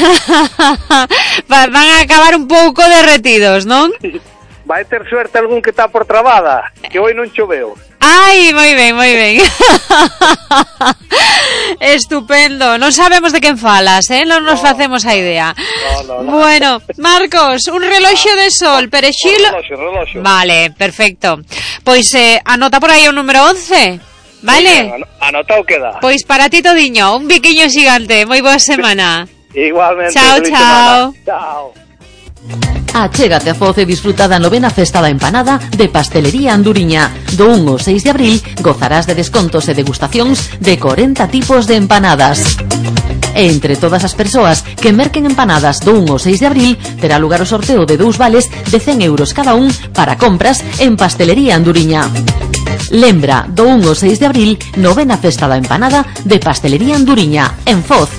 Van a acabar un pouco derretidos, non? Vai ter suerte algún que está por trabada, que hoy non choveu. Ai, moi ben. Estupendo. Non sabemos de quen falas, non nos facemos a idea. No. Bueno, Marcos, un reloxo de sol, perexil... Reloxo. Vale, perfecto. Pois anota por aí o número 11, vale? Anotado queda. Pois para ti todiño, un biquiño xigante. Moi boa semana. Igualmente. Chao. Chao. Achégate a Foz e disfruta da novena festa da empanada de Pastelería Anduriña. Do 1 ao 6 de abril gozarás de descontos e degustacións de 40 tipos de empanadas. E entre todas as persoas que merquen empanadas do 1 ao 6 de abril terá lugar o sorteo de 2 vales de 100 euros cada un para compras en Pastelería Anduriña. Lembra, do 1 ao 6 de abril, novena festa da empanada de Pastelería Anduriña, en Foz.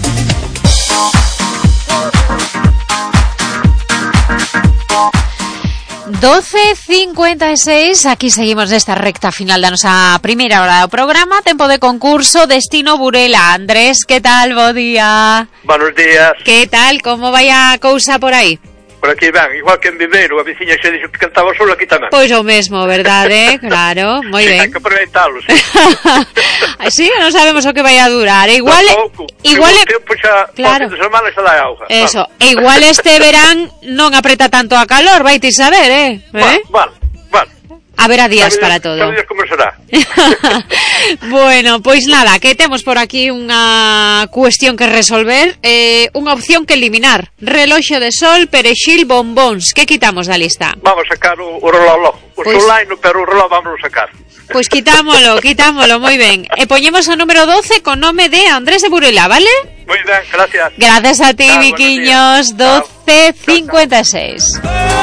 ...12:56, aquí seguimos nesta recta final da nosa primeira hora do programa, tempo de concurso, destino Burela. Andrés, que tal, bo día? Buenos días. Que tal, como vai a cousa por aí? Por aquí van, igual que en Viveiro, a veciña xe dixo que cantaba solo, aquí tamén. Pois o mesmo, verdade? Claro, moi ben. Hai que aproveitalo, sí. Así non sabemos o que vai a durar. Igual tempo xa, claro. Por semana xa dá auga. Eso, e igual este verán non apreta tanto a calor, vai ti saber, Vale. Haberá días para todo. Sabedes como será. Bueno, pois nada, que temos por aquí unha cuestión que resolver, unha opción que eliminar. Reloxo de sol, perexil, bombóns. Que quitamos da lista? Vamos a sacar o reloj. O solaino, pero o reloj vamos a sacar. Pois quitámolo, moi ben. E poñemos o número 12 con nome de Andrés de Burela, vale? Moi ben, gracias. Gracias a ti, Viquiños. 12:56.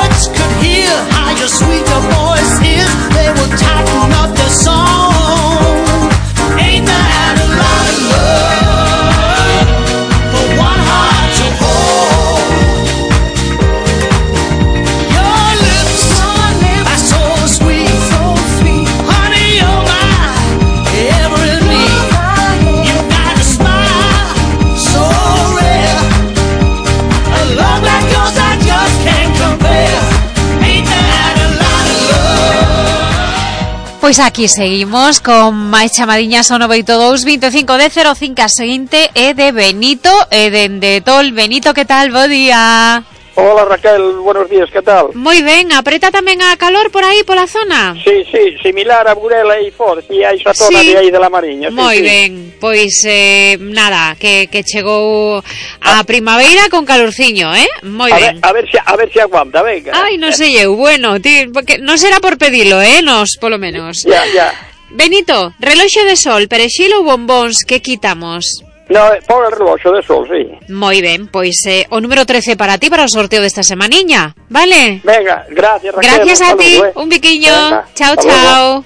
Pois aquí seguimos con máis chamadiñas ao 982 25 de 05. A seguinte é de Benito e dende Tol. Benito, que tal? Bo día. Hola Raquel, buenos días, que tal? Moi ben, apreta tamén a calor por aí, pola zona? Sí, similar a Burela e Foz, e a esa zona de aí de la Mariña. Moi ben, pois nada, que chegou a primavera con calorciño, moi ben. A ver se aguanta, venga. Ai, non sei eu, bueno, porque non será por pedilo, nos, polo menos. Ya. Benito, reloxo de sol, perexil ou bombóns, que quitamos? No, pon el reloxo de sol, sí. Moi ben, pois o número 13 para ti, para o sorteo desta semaniña, vale? Venga, gracias Raquel. Gracias a ti, un biquiño. Venga, chao.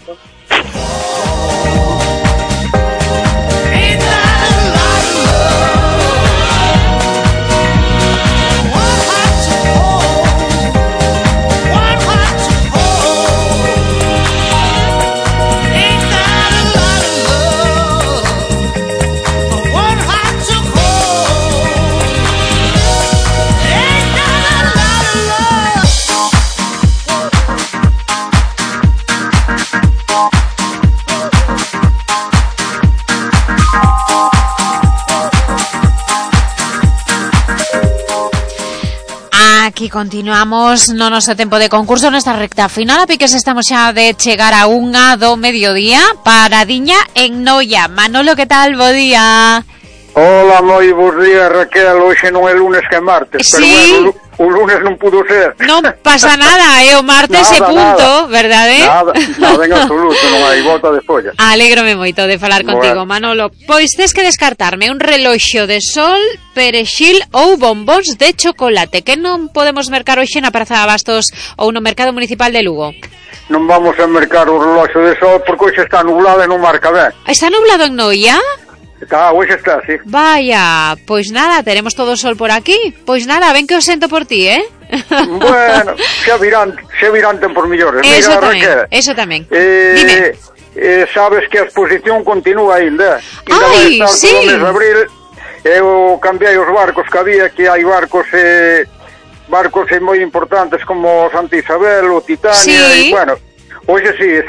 Aquí continuamos no noso tempo de concurso nesta recta final, a piques estamos xa de chegar a 1 do mediodía. Paradiña en Noia. Manolo, que tal? Bo día. Hola, moi bons días, Raquel. Hoxe non é lunes que é martes, sí. Pero bueno, o lunes non pudo ser. Non pasa nada, o martes e punto, verdade? Nada en absoluto, non hai volta de folla. Alégrome moito de falar contigo, Manolo. Pois tes que descartarme un reloxo de sol, perexil ou bombóns de chocolate, que non podemos mercar hoxe na Praza de Abastos ou no Mercado Municipal de Lugo. Non vamos a mercar o reloxo de sol porque hoxe está nublado e non marca ben. Está nublado en Noia? Hoxe está, sí. Vaya, pois nada, teremos todo o sol por aquí. Pois nada, ven que o sento por ti, Bueno, xa virán por millores. Eso tamén. Dime. Sabes que a exposición continúa ainda. Ai, vai estar sí. todo o mes de abril. Eu cambiei os barcos que había, que hai barcos moi importantes como Santa Isabel, o Titania, sí. E bueno, hoxe sí,